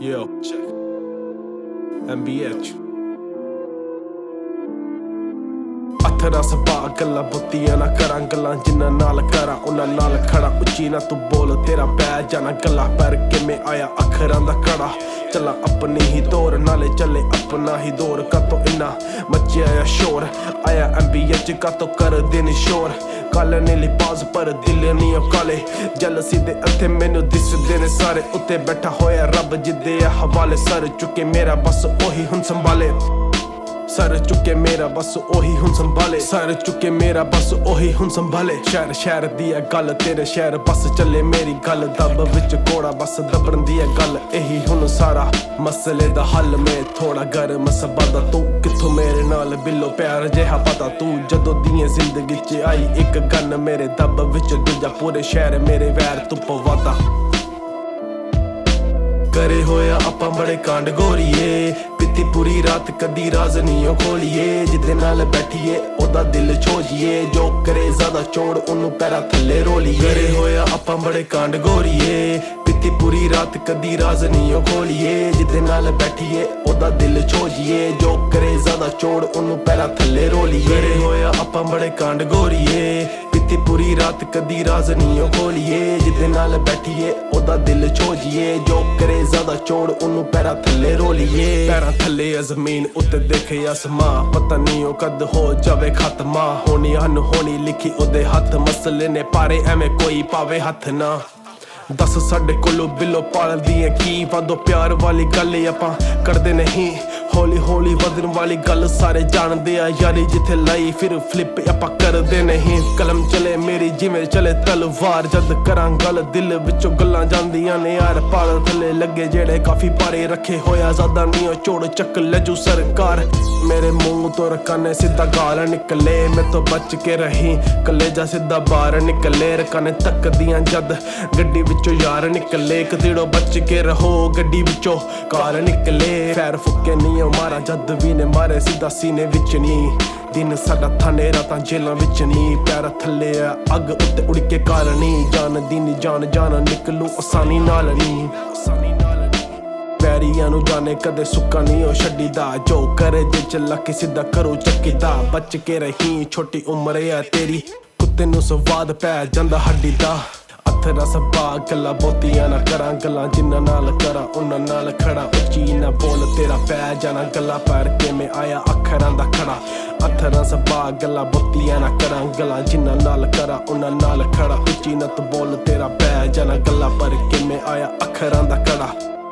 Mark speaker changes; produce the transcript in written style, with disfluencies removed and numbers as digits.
Speaker 1: Yo, check. MBH Aethra ਸਭਾ ਗੱਲਾਂ ਬੁੱਤੀਆਂ ਨਾ ਕਰਾਂ ਗੱਲਾਂ ਜਿੰਨਾ ਨਾਲ ਕਰਾਂ ਉਹਨਾਂ ਨਾਲ ਖੜਾ ਉੱਚੀ ਨਾ ਤੂੰ ਬੋਲ ਤੇਰਾ ਪੈ ਜਾਣਾ ਗੱਲਾਂ ਪਰ ਕਿਵੇਂ ਆਇਆ ਅੱਖਰਾਂ ਦਾ ਕੜਾ ਚੱਲਾਂ ਆਪਣੀ ਹੀ ਦੌਰ ਨਾਲੇ ਚੱਲੇ ਆਪਣਾ ਹੀ ਦੌਰ ਕਾਤੋਂ ਇੰਨਾ ਮੱਚਿਆ ਆ ਸ਼ੋਰ ਆਇਆ MBH ਕਾਤੋਂ ਕਰਦੇ ਨੀ ਸ਼ੋਰ ਕਾਲੇ ਨੇ ਲਿਪਾਸ ਪਰ ਦਿਲ ਨੀ ਉਹ ਕਾਲੇ ਜਲਸੀ ਦੇ ਅੱਥੇ ਮੈਨੂੰ ਦਿਸਦੇ ਨੇ ਸਾਰੇ ਉੱਤੇ ਬੈਠਾ ਹੋਇਆ ਰੱਬ ਜਿੱਦੇ ਆ ਹਵਾਲੇ ਸਰ ਚੁੱਕੇ ਮੇਰਾ ਬਸ ਉਹੀ ਹੁਣ ਸੰਭਾਲੇ ਸਰ ਚੁੱਕੇ ਮੇਰਾ ਬਸ ਉਹੀ ਹੁਣ ਸੰਭਾਲੇ ਸਰ ਚੁੱਕੇ ਮੇਰਾ ਬਸ ਉਹੀ ਹੁਣ ਸੰਭਾਲੇ ਸ਼ਹਿਰ ਸ਼ਹਿਰ ਦੀ ਆ ਗੱਲ ਤੇਰੇ ਸ਼ਹਿਰ ਬਸ ਚੱਲੇ ਮੇਰੀ ਗੱਲ ਦੱਬ ਵਿੱਚ ਕੋੜਾ ਬਸ ਦੱਬਣ ਦੀ ਆ ਗੱਲ ਇਹੀ ਹੁਣ ਸਾਰਾ ਮਸਲੇ ਦਾ ਹੱਲ ਮੈਂ ਥੋੜਾ ਗਰਮ ਸਬਦਾ ਤੂੰ ਕਿੱਥੋਂ ਮੇਰੇ ਨਾਲ ਬਿੱਲੋ ਪਿਆਰ ਜਿਹਾ ਪਤਾ ਤੂੰ ਜਦੋਂ ਦੀਆਂ ਜ਼ਿੰਦਗੀ 'ਚ ਆਈ ਇੱਕ ਗਨ ਮੇਰੇ ਦੱਬ ਵਿੱਚ ਦੂਜਾ ਪੂਰੇ ਸ਼ਹਿਰ ਮੇਰੇ ਵੈਰ ਤੂੰ ਪਵਾਤਾ करे होया आपा बड़े कांड गोरीए पीती पूरी रात कदी राज नहीं खोलीए जिदे नाल बैठिए ओदा दिल छोजिए जो करे ज्यादा चोड़ ओनू पैरा थले रोलीए करे होया आपा बड़े कांड गोरीए पीती पूरी रात कदी राज नहीं खोलीए जिदे नाल बैठिए ओदा दिल छोजिए जो करे ज्यादा चोड़ ओनू पैरा थले रोलीए करे होया आपा बड़े कांड गोरीए पीती पूरी रात कदी राज नहीं खोलीए जिदे नाल बैठिए ओदा दिल छोजिए जो करे ज्यादा चोड़ ओनू पैरा थले रोलीए पैरा थले जमीन उत्ते देखे आसमां पता नहीं ओ कद हो जावे खात्मा होनी अनहोनी लिखी ओदे हथ मसले ने पारे एवें कोई पावे हथ ना दस साडे कोलों बिलो पालदी है की वादो प्यार वाली गल आपां करदे नहीं हौली हौली वधन वाली गल सारे जानदे आ यारी जिथे लाई फिर फ्लिप आपां करदे नहीं कलम चले मेरी जिवें चले तलवार जद करां गल दिल विचों गल्लां जांदियां ने यार पाल थले लगे जेड़े काफी पारे रखे होया ज़्यादा नहीं ओ चोड़ चक लजू सरकार मेरे मुंह तो रकाने सीधा गाल निकले मैं तो बच के रही कलेजा सीधा बाहर निकले रकाने तक दियां जद गड्डी विचों यार निकले कदीड़ो बच के रहो गड्डी विचों कार निकले फैर फुके नहीं मारा जद भी ने मारे सीधा सीने विच नी दिन साडा थाने रातां जेलां विच नी पैर थले अग उत्ते उड़ के कारनी जान दी नी जान जान निकलू आसानी नाल नी पैरियां नू जाने कदे सुक्का नहीं ओ छड्डीदा जो करे जे चला के सीधा करो चक्कीदा बच के रही छोटी उम्र है तेरी कुत्ते नू स्वाद पै जांदा हड्डी दा अथरा सभा गल्लां बहुतियां ना करां गल्लां जिन्ना नाल करां उन्ना नाल खड़ा उच्ची ना बोल तेरा पै जाना गल्लां पर किवें आया अखरां दा खड़ा अथरा सभा गल्लां बहुतियां ना करां गल्लां जिन्ना नाल करां उन्ना नाल खड़ा उच्ची ना तू बोल तेरा पै जाना गल्लां पर किवें आया अखरां दा खड़ा